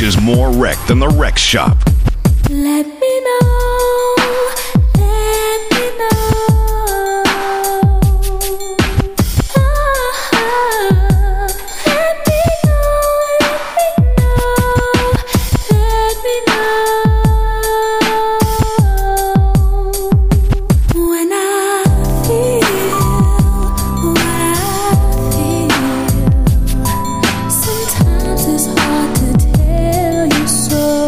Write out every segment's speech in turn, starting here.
which is more wreck than the wreck shop. Let me know, let me know. Let me know, let me know. When I feel what I feel, sometimes it's hard to tell you so.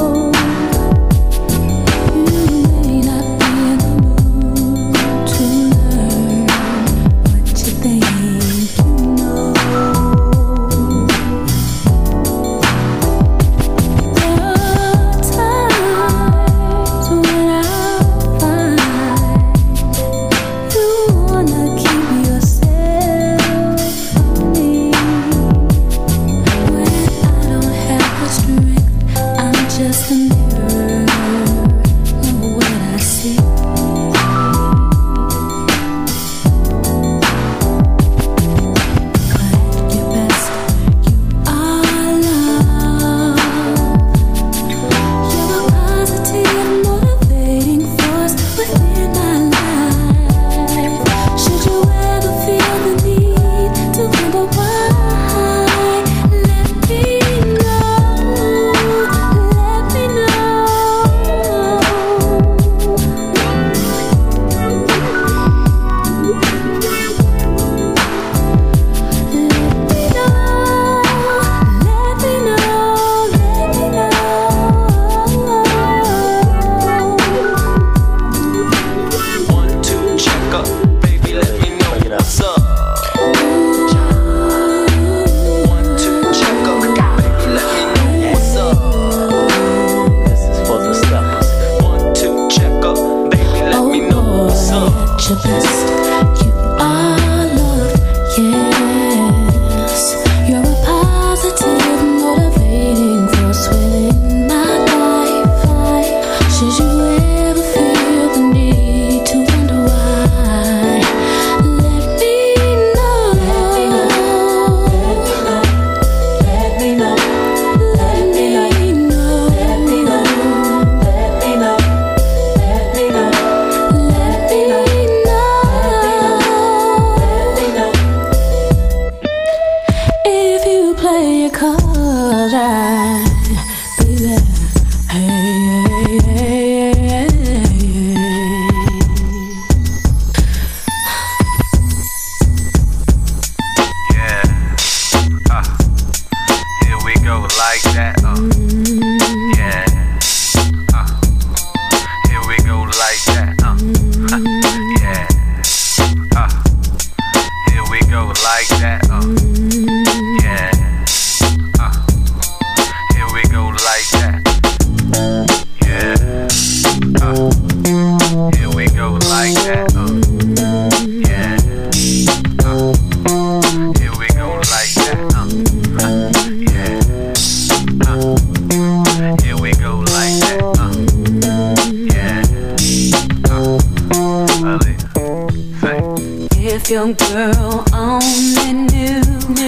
If your girl only knew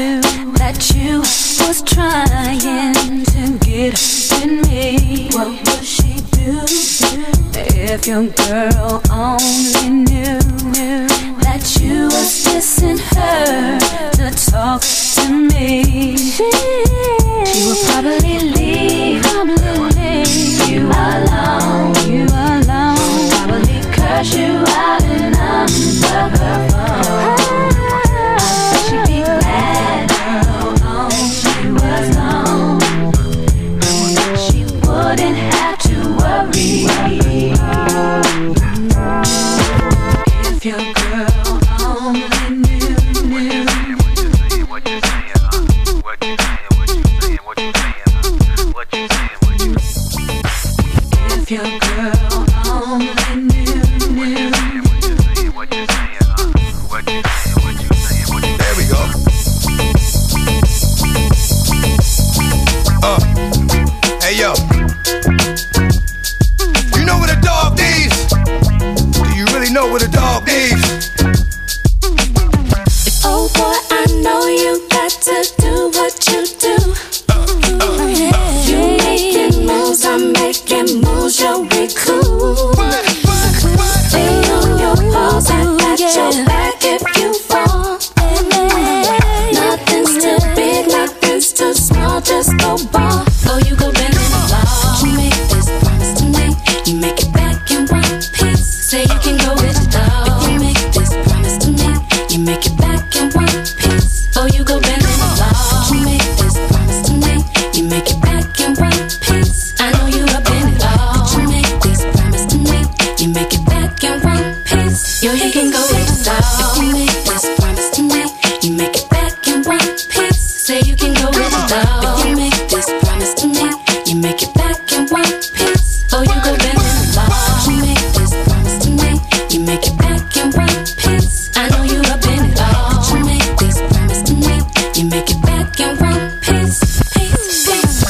that you was trying to get with me, what would she do? If your girl only knew that you was missing her to talk to me, she would probably leave you alone. Probably curse you out and unplug her phone. She'd be glad she was home. She wouldn't have to worry. If your girl only knew. If your girl Yo, you can go without. You make this promise tonight, you make it back in one piece. Say you can go without. If you make this promise tonight, you make it back in one piece. Oh, you go bend in the law. You make this promise tonight, you make it back in one piece. I know you up in it all. You make this promise tonight, you make it back in one piece. Piece, piece.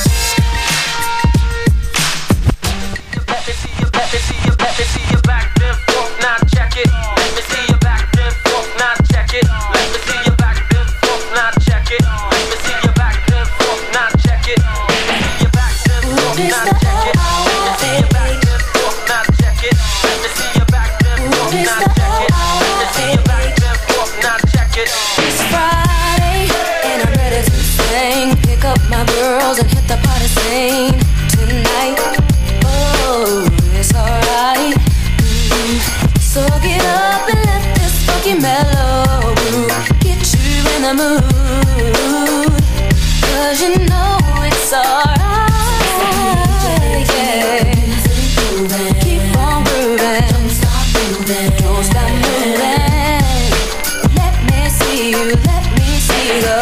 Let me see you, let me see you, let me see you back then forth, now check it. Let me see you back then forth, now check it. Let me see you back then forth, now check it. Let me see you back then forth, now check it. Let me see you back then forth, now check it. Let me see you back then forth, now check it. Let me see you back then forth, now check it. Let me see you back then forth, now check it. It's Friday and I'm ready to sing. Pick up my girls and hit the party scene tonight. Oh, it's alright. So get up and let this funky mellow groove get you in the mood. 'Cause you know it's alright. Yeah. Keep on grooving. Don't stop moving. Don't stop moving. Let me see you go.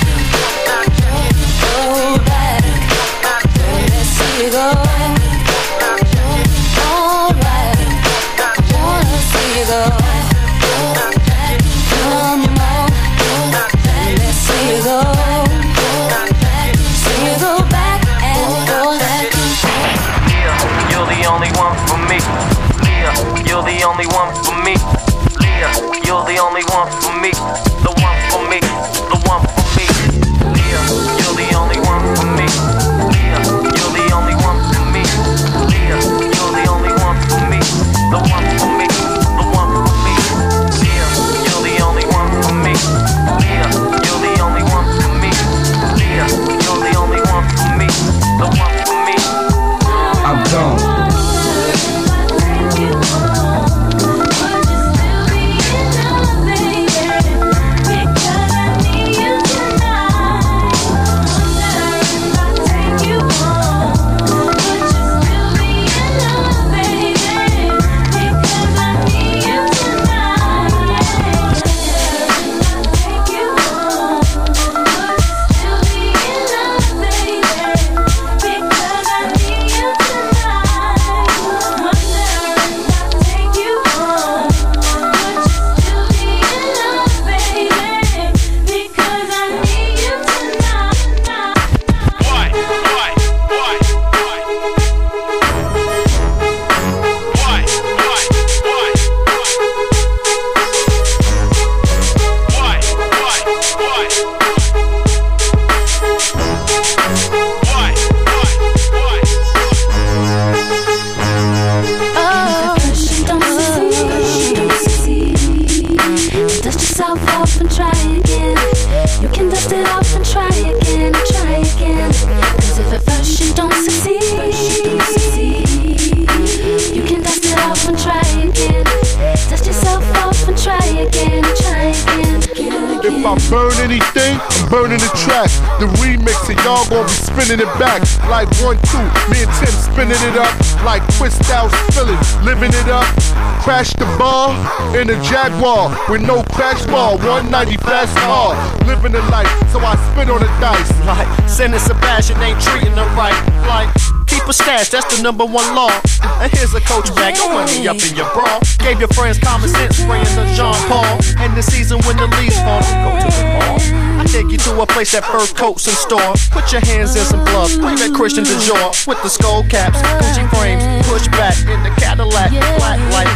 Go back. Let me see you go. Alright. I wanna see you go. Come on. Let me see you go. See you go back and forth. Leah, you're the only one for me. Leah, you're the only one for me. Leah, you're the only one for me. The one for me, the one for me. Leah, you're the only one for me. Leah, you're the only one for me. Leah, you're the only one for me. The one for me, the one for me. Leah, you're the only one for me. Leah, you're the only one for me. Leah, you're the only one for me. The one for me. I'm gone. If I burn anything, I'm burning the track. The remix and y'all gon' be spinning it back. Like 1, 2, me and Tim spinning it up. Like Twist Out Philly, living it up. Crash the bar in a Jaguar with no crash bar, 190 fast car. Living the life, so I spin on the dice. Like, Sending Sebastian ain't treating her right. Like, keep a stash, that's the #1 law. And here's a coach bag, no money up in your bra. Gave your friends common sense, spraying the John Paul. And the season when the leaves fall, go to the mall. I take you to a place that fur coats and store. Put your hands in some gloves, scream at Christian Dior. With the skull caps, Gucci frames, push back in the Cadillac, black light.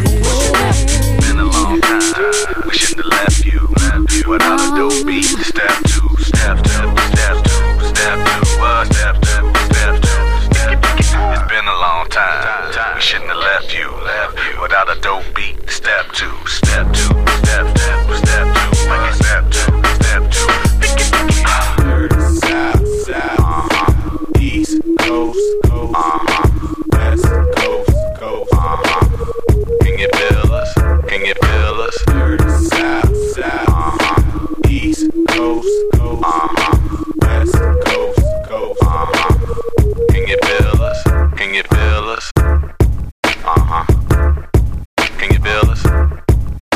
Been a long time, we shouldn't have left you. Without a dope beat, step 2, step 2, step 2, step 2, step 2, step 2. It's been a long time, we shouldn't have left you. Without a dope beat, step 2, step 2, step 2, step 2, step 2, step 2. South, south, East Coast, West Coast, Can you feel us? Can you feel us? South, south, East Coast, West Coast, Can you feel us? Can you feel us? Can you feel us?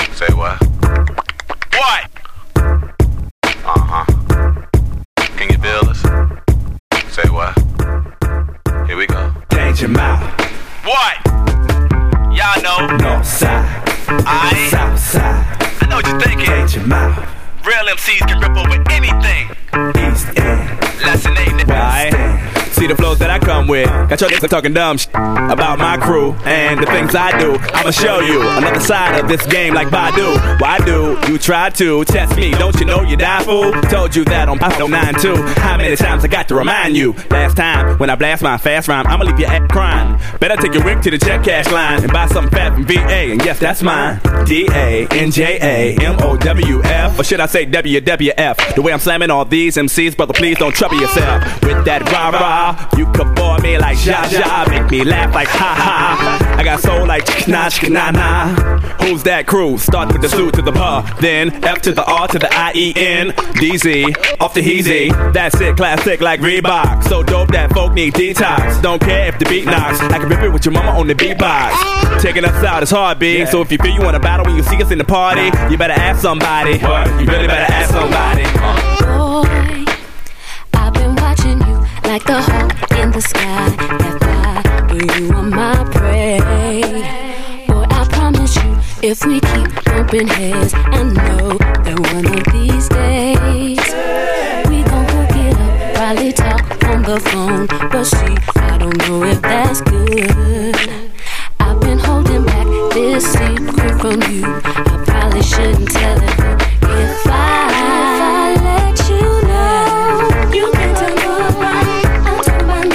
y'all know. North side, Aight. south side. I know what you're thinking. Ain't your mouth. Real MCs can rip over anything. East end. Lesson ain't Why? See the flows that I come with. Got your niggas talking dumb shit about my crew and the things I do. I'ma show you another side of this game like Badu. Why do you try to test me? Don't you know you die, fool? Told you that on Pop 92. How many times I got to remind you? Last time when I blast my fast rhyme, I'ma leave your ass crying. Better take your rig to the check cash line and buy something fat from VA. And yes, that's mine. DANJAMOWF. Or should I say WWF? The way I'm slamming all these MCs, brother, please don't trouble yourself with that rah-rah. You could bore me like ja-ja, make me laugh like ha-ha. I got soul like na-na. Who's that crew? Start with the suit to the pa, then F to the R to the I-E-N. DZ, off the heezy. That's it, classic like Reebok. So dope that folk need detox. Don't care if the beat knocks. I can rip it with your mama on the beatbox. Taking us out is hard, B. So if you feel you want to battle when you see us in the party, you better ask somebody. What? You really better ask somebody. Boy, I've been watching you like the hawk in the sky. That fly where you are my prey. Boy, I promise you, if we keep bumping heads, I know that one of these days we gon' hook it up, probably talk on the phone. But see, I don't know if that's good. I've been holding back this secret from you. I probably shouldn't tell it, but if I let you know, you can tell nobody. I'm talking about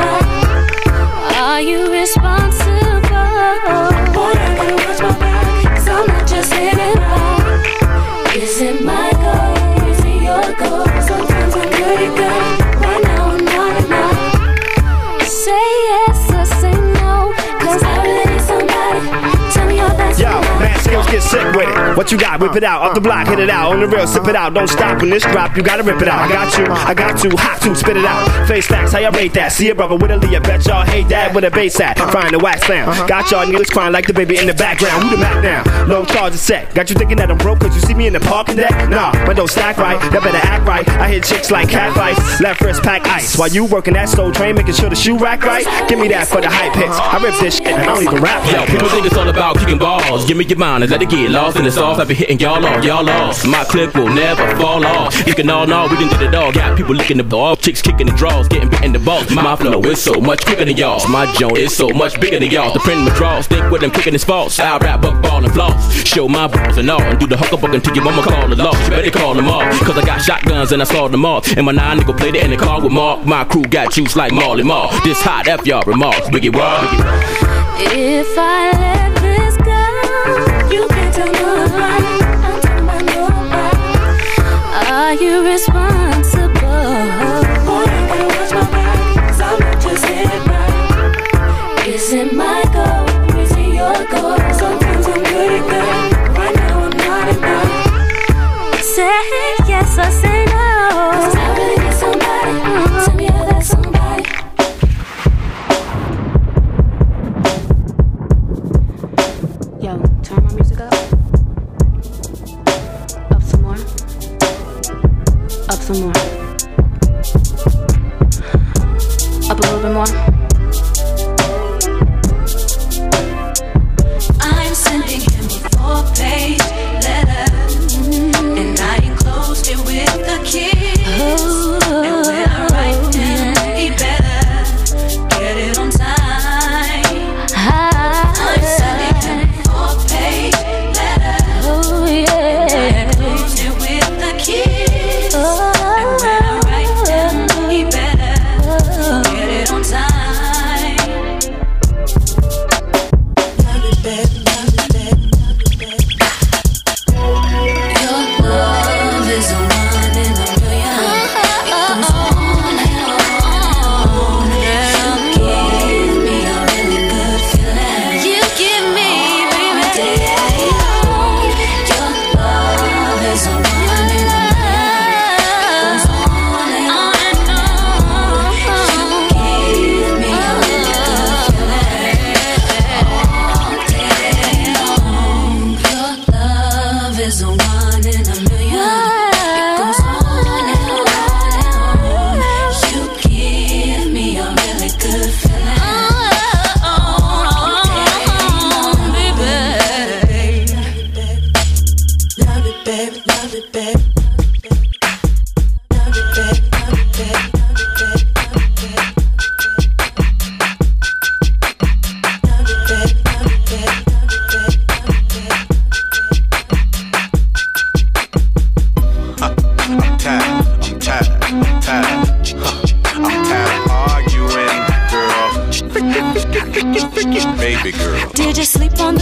nobody. Are you responsible? Boy, I gotta watch my back, 'cause I'm not just anybody. Is it my goal? Is it your goal? Sometimes I'm good at good. Right now I'm not enough. Say yes or say no, 'cause I really need somebody. Tell me all that's Yo, man, skills get sick with it. What you got? Whip it out. Off the block, hit it out. On the real, sip it out. Don't stop when this drop. You gotta rip it out. I got to, hot to spit it out. Face facts, how y'all rate that? See a brother with a Lee, I bet y'all hate that with a bass hat. Frying the wax sound. Got y'all niggas crying like the baby in the background. Who the Mac now? No charge is set. Got you thinking that I'm broke cause you see me in the parking deck? Nah, but don't stack right. Y'all better act right. I hit chicks like cat fights. Left wrist pack ice. While you working that Soul Train, making sure the shoe rack right. Give me that for the hype hits. I rip this shit and I don't even rap. Yo, people think it's all about kicking balls. Give me your mind and let it get lost in the sauce. I've been hitting y'all off, y'all lost. My clip will never fall off. You can all know we done did it all. Got people licking the ball, chicks kicking the draws, getting bit in the balls. My flow is so much quicker than y'all's. My joint is so much bigger than y'all's. The print my draws, think what I'm kicking is false. I rap, buck, ball, and floss. Show my balls and all, and do the hucklebuck until your mama call the law. You better call them off, cause I got shotguns and I saw them off. And my 9 nigga played it in the car with Mark. My crew got juice like Marley Marl. This hot F y'all remarks. Biggie Wall. If I let this go, you can't tell nobody. I'm talking about nobody. Are you responsible? Boy, I gotta watch my back, 'cause I'm not just anybody. Is it my goal? Is it your goal? Sometimes I'm good at good. Right now I'm not enough. Say yes or say no, 'cause I really need somebody. Tell me how that's somebody. Yo, turn my music up. Up some more. Up some more. Up a little bit more. I'm sending him a 4-page letter, and I enclosed it with the kiss. And when I write him, he better get it on time. I'm sending him a 4-page letter, and I enclosed it with the kiss. And when I write him, he better get it on time. Love it, baby, love it, baby, love it, baby. Your love is a one in a million. It goes on and on. You give me a really good feeling. You give me all day long. Your love is a one in a million. It goes on and on. You give me a really good feeling all day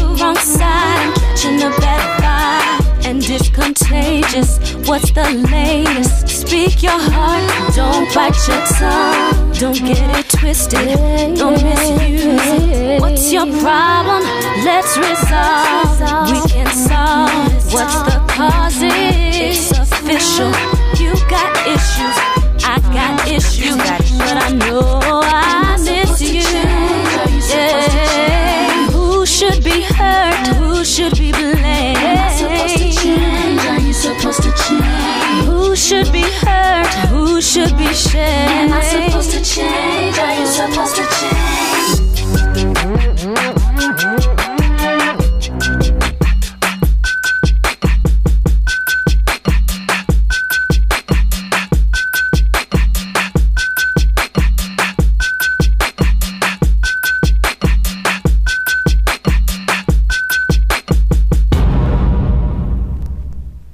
wrong side. I'm catching a bad vibe, and it's contagious. What's the latest? Speak your heart, don't bite your tongue. Don't get it twisted, don't misuse it. What's your problem? Let's resolve. We can solve. What's the cause? It's official. You got issues, I got issues, but I know I miss you. Yeah. Who should be hurt? Who should be blamed? Am I supposed to change? Are you supposed to change? Who should be hurt? Who should be shamed?